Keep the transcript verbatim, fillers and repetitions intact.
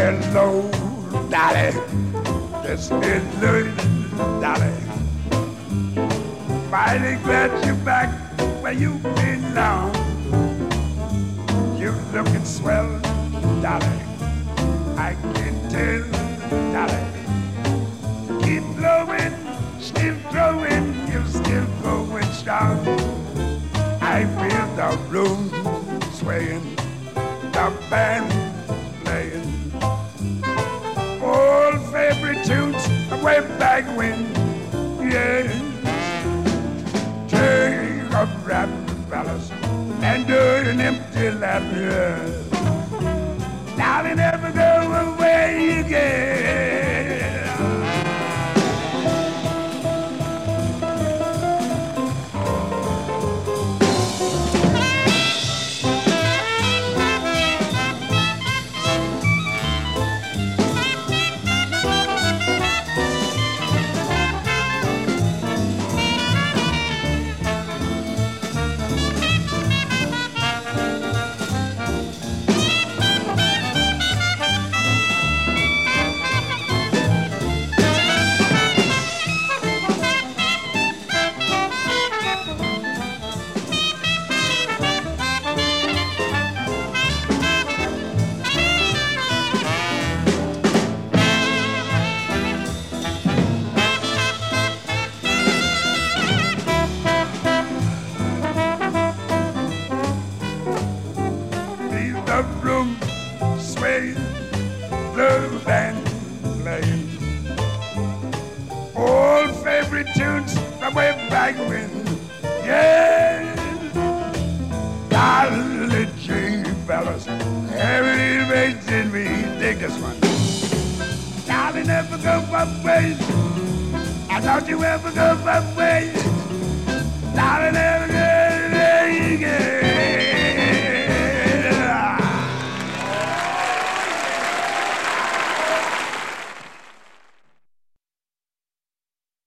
Hello, Dolly. This is Louis, Dolly. Mighty glad you're back where you belong. You looking swell, Dolly. I can tell, Dolly. Keep blowing, still growing, you're still going strong. I feel the room swaying, the band playing. Old favorite tunes way back when, yes. Take up rap, fellas, and do an empty lap, yes. Darling, never go away again. The room swaying, the band playing. Old favorite tunes from way back when, yeah. Dolly G, fellas, heavy bass in me, dig this one. Dolly, never go both ways. I thought you ever go both ways. Dolly, never go again.